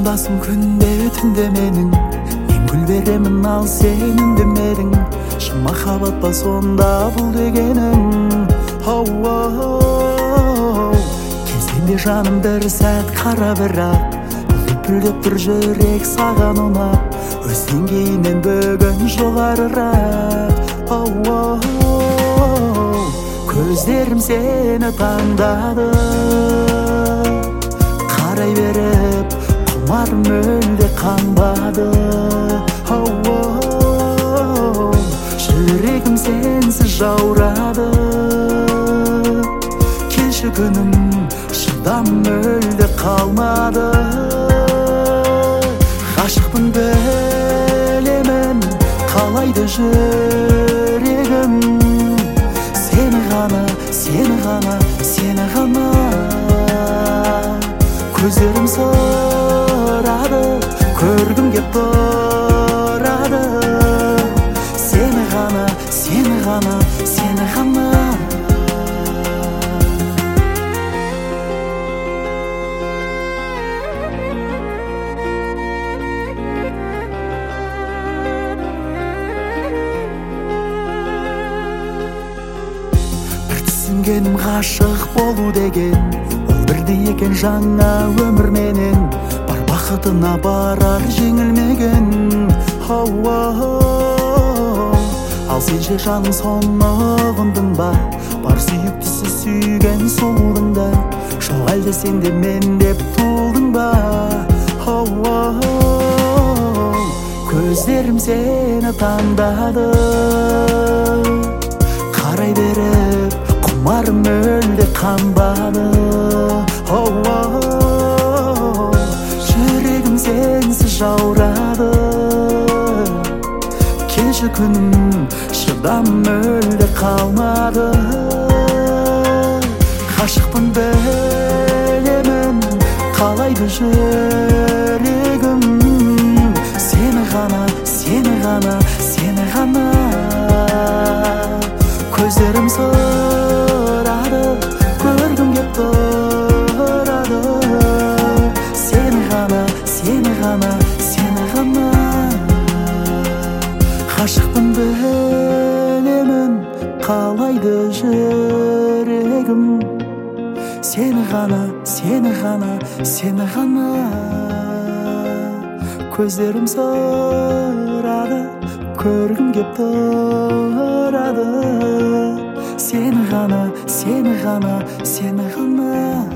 жанымдасың күнде түнде менің, мен гүл беремін ал сен үндемедің. Шын махаббат па сонда бұл дегенің? Кезінде жаным бір сәт қара бірақ, лүпілдеп тұр жүрек саған ұнап, өз деңгейінен бүгін жоғарырақ. Көздерім сені таңдады, қарай беріп құмарым мүлде қанбады. Жүрегім сенсіз жаурады, келші күнім шыдам мүлде қалмады. Ғашықпын білемін қалайды жүрегім, сені ғана, сені ғана, сені ғана. Көздерім сұрады, көргім кеп тұрады, сені ғана, сені ғана, сені ғана. Түсінгенім ғашық болу деген, ол бірде екен жаңа өмір менен, бар бақытына барар жеңілмеген. Ал сен ше жаның соны ұғындың ба, бар сүйіктісі сүйген сұлудың да, жоқ әлде сен де мен деп туылдың ба? Көздерім сені таңдады, қарай беріп құмарым мүлде қанбады. Жүрегім сенсіз жаурады, келші күнім шыдам мүлде қалмады. Ғашықпын білемін қалайды жүрегім, сені ғана, сені ғана, сені ғана. Көздерім сұрады, көргім кеп тұрады, сені ғана, сені ғана, сені ғана. Ғашықпын білемін қалайды жүрегім, сені ғана, сені ғана, сені ғана. Көздерім сұрады, көргім кеп тұрады, сені ғана, сені ғана, сені ғана.